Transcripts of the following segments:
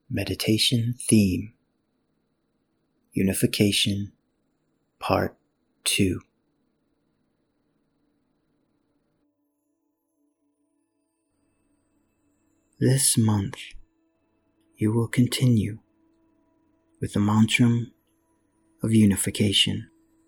Meditation theme: Unification, Part 2. This month, you will continue with the mantra of unification.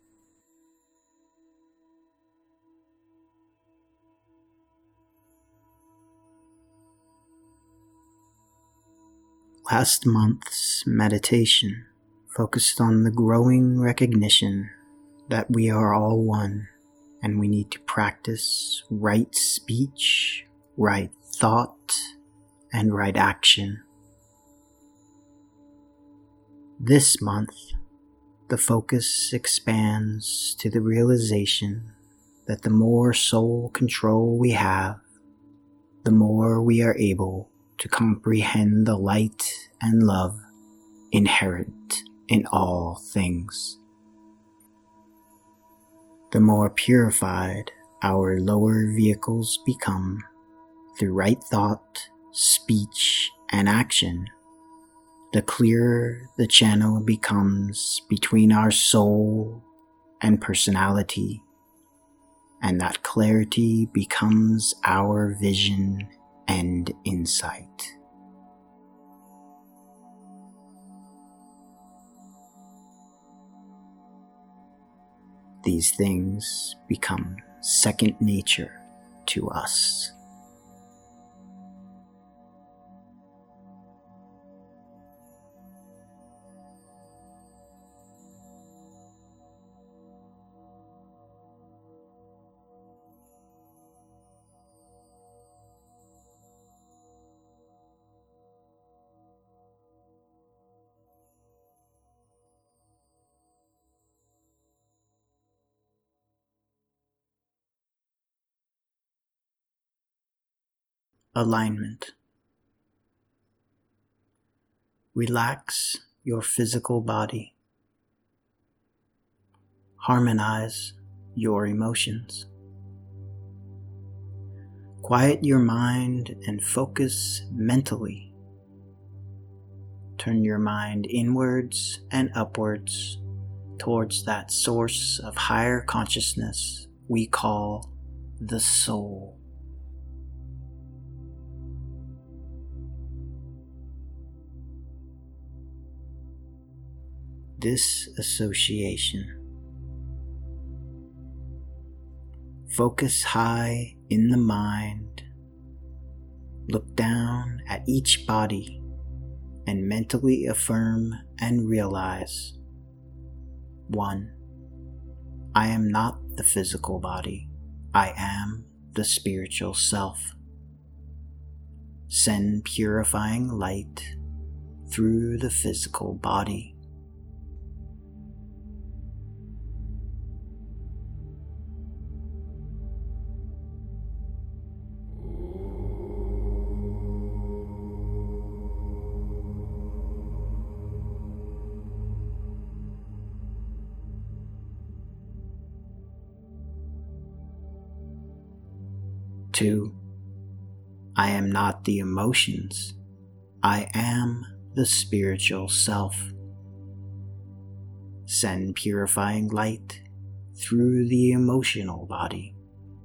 Last month's meditation focused on the growing recognition that we are all one and we need to practice right speech, right thought, and right action. This month, the focus expands to the realization that the more soul control we have, the more we are able to comprehend the light and love inherent in all things. The more purified our lower vehicles become through right thought, speech, and action, the clearer the channel becomes between our soul and personality, and that clarity becomes our vision and insight. These things become second nature to us. Alignment. Relax your physical body. Harmonize your emotions. Quiet your mind and focus mentally. Turn your mind inwards and upwards towards that source of higher consciousness we call the soul. Disassociation. Focus high in the mind. Look down at each body and mentally affirm and realize: 1. I am not the physical body. I am the spiritual self. Send purifying light through the physical body. 2. I am not the emotions. I am the spiritual self. Send purifying light through the emotional body.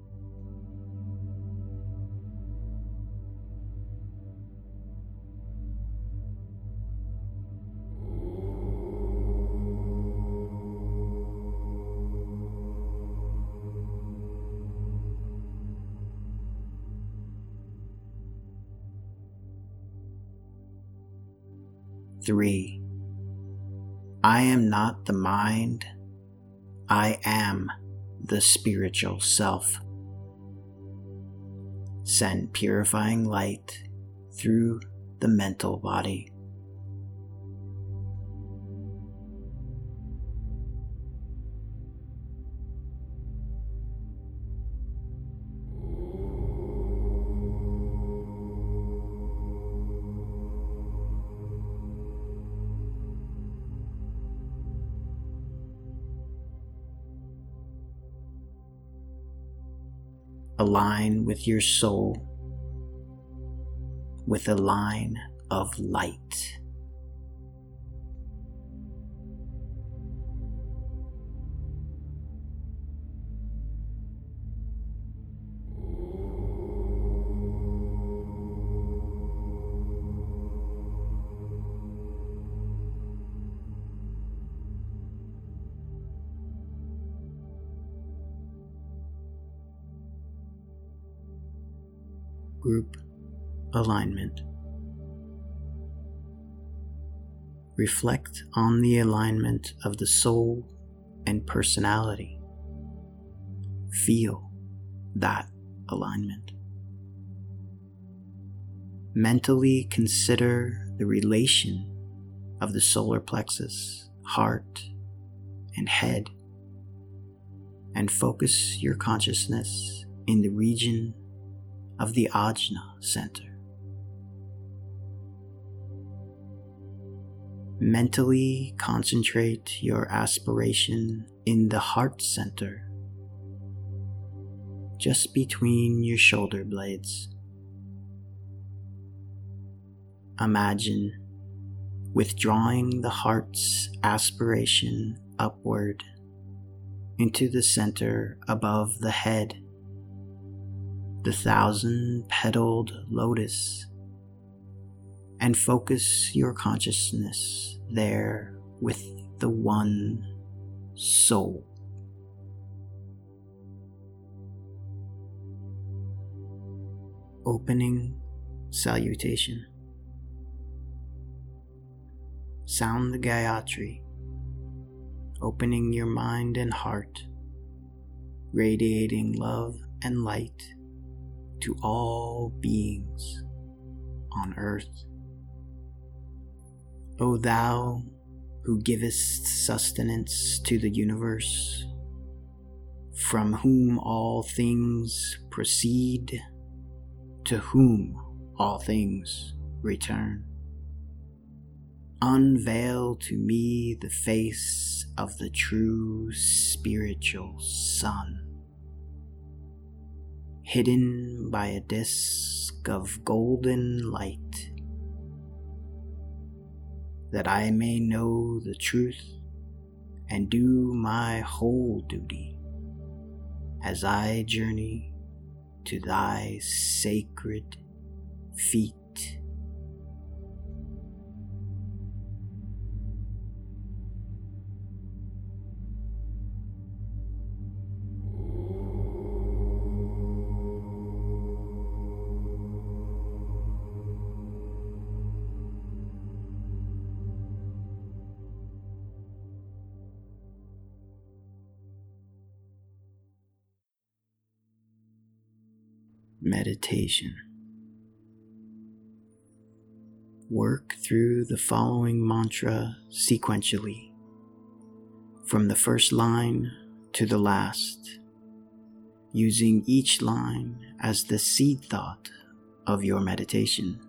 3. I am not the mind. I am the spiritual self. Send purifying light through the mental body. 4. Align with your soul with a line of light. group alignment. Reflect on the alignment of the soul and personality. Feel that alignment. Mentally consider the relation of the solar plexus, heart, and head, and focus your consciousness in the region of the Ajna center. Mentally concentrate your aspiration in the heart center, just between your shoulder blades. Imagine withdrawing the heart's aspiration upward into the center above the head, the 1,000-petaled lotus, and focus your consciousness there with the one soul. Opening salutation. Sound the Gayatri, opening your mind and heart, radiating love and light to all beings on earth. O thou who givest sustenance to the universe, from whom all things proceed, to whom all things return. Unveil to me the face of the true spiritual sun, hidden by a disk of golden light, that I may know the truth and do my whole duty as I journey to thy sacred feet. Meditation. Work through the following mantra sequentially, from the first line to the last, using each line as the seed thought of your meditation.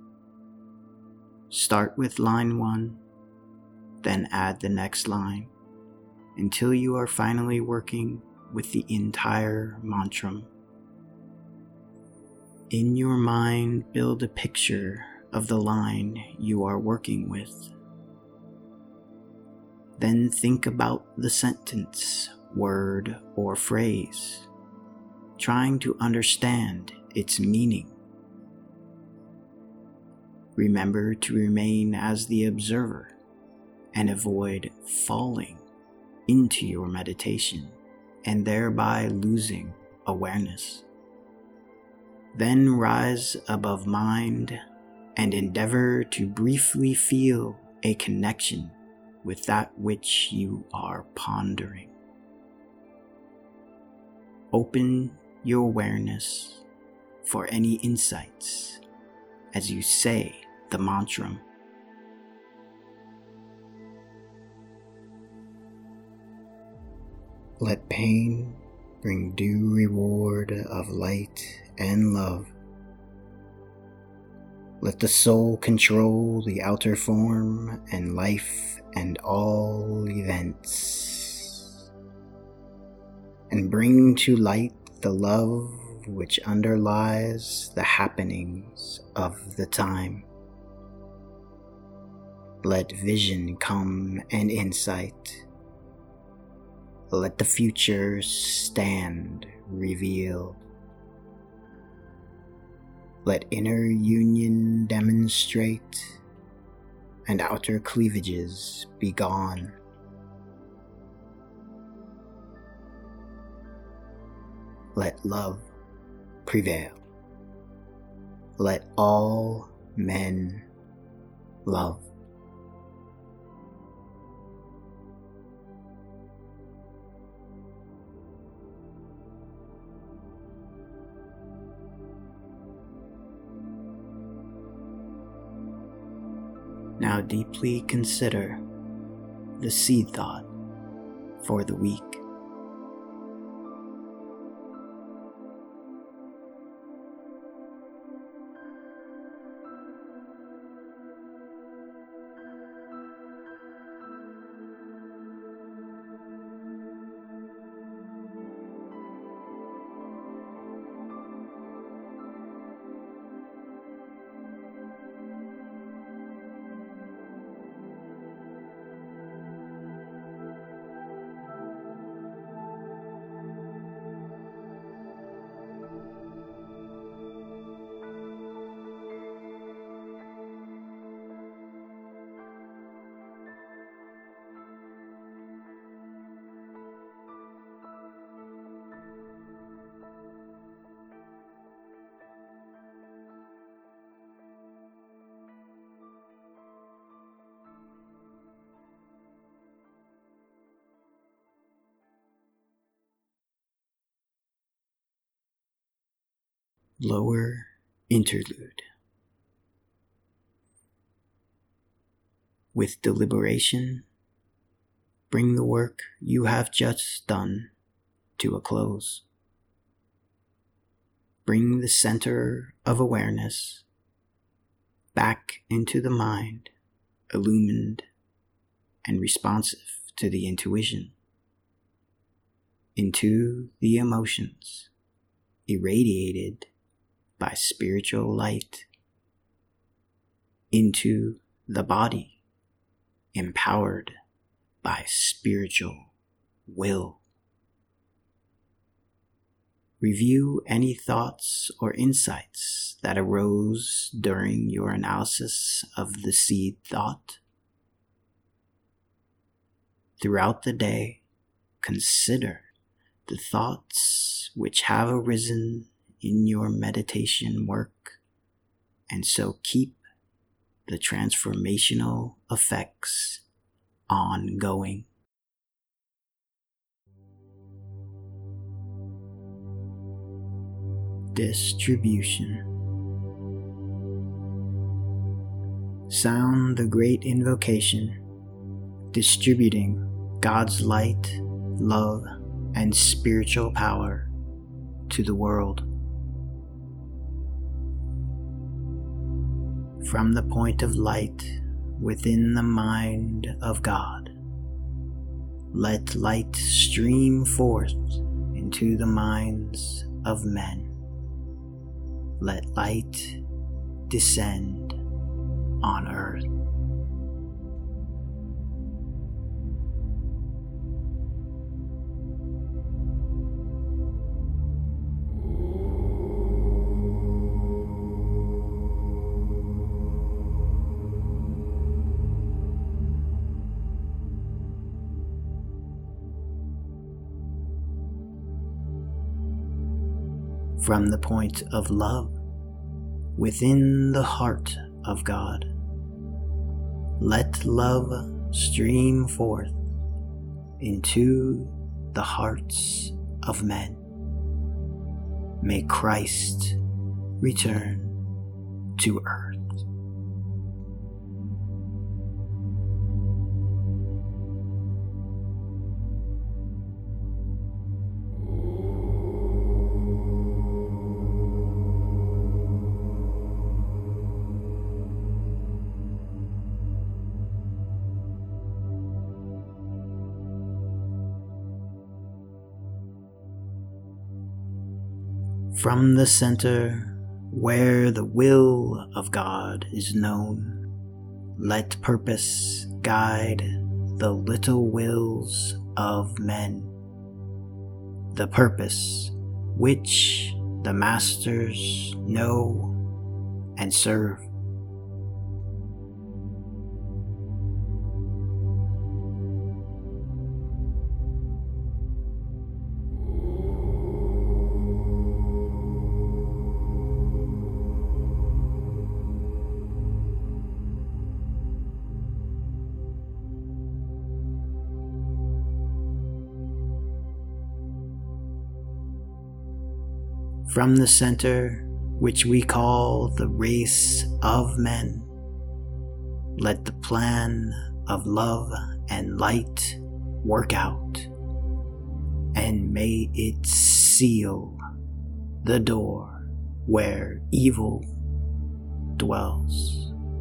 Start with line 1, then add the next line, until you are finally working with the entire mantra. In your mind, build a picture of the line you are working with. Then think about the sentence, word, or phrase, trying to understand its meaning. Remember to remain as the observer and avoid falling into your meditation and thereby losing awareness. Then rise above mind and endeavor to briefly feel a connection with that which you are pondering. Open your awareness for any insights as you say the mantra. Let pain bring due reward of light and love. Let the soul control the outer form and life and all events, and bring to light the love which underlies the happenings of the time. Let vision come and insight. Let the future stand revealed. Let inner union demonstrate, and outer cleavages be gone. Let love prevail. let all men love. Now deeply consider the seed thought for the week. Lower Interlude. With deliberation, bring the work you have just done to a close. Bring the center of awareness back into the mind, illumined and responsive to the intuition, into the emotions, irradiated by spiritual light, into the body, empowered by spiritual will. Review any thoughts or insights that arose during your analysis of the seed thought. Throughout the day, consider the thoughts which have arisen in your meditation work, and so keep the transformational effects ongoing. Distribution. Sound the great invocation, distributing God's light, love, and spiritual power to the world. From the point of light within the mind of God, let light stream forth into the minds of men. Let light descend on earth. From the point of love within the heart of God, let love stream forth into the hearts of men. May Christ return to earth. From the center where the will of God is known, let purpose guide the little wills of men, the purpose which the masters know and serve. From the center, which we call the race of men, let the plan of love and light work out, and may it seal the door where evil dwells.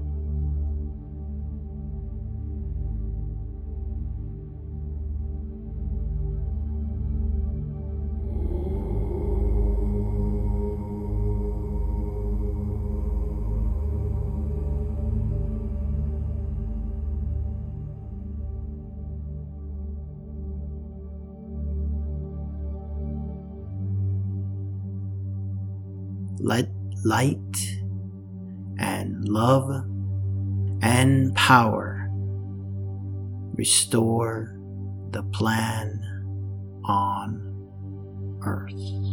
Let light and love and power restore the plan on earth.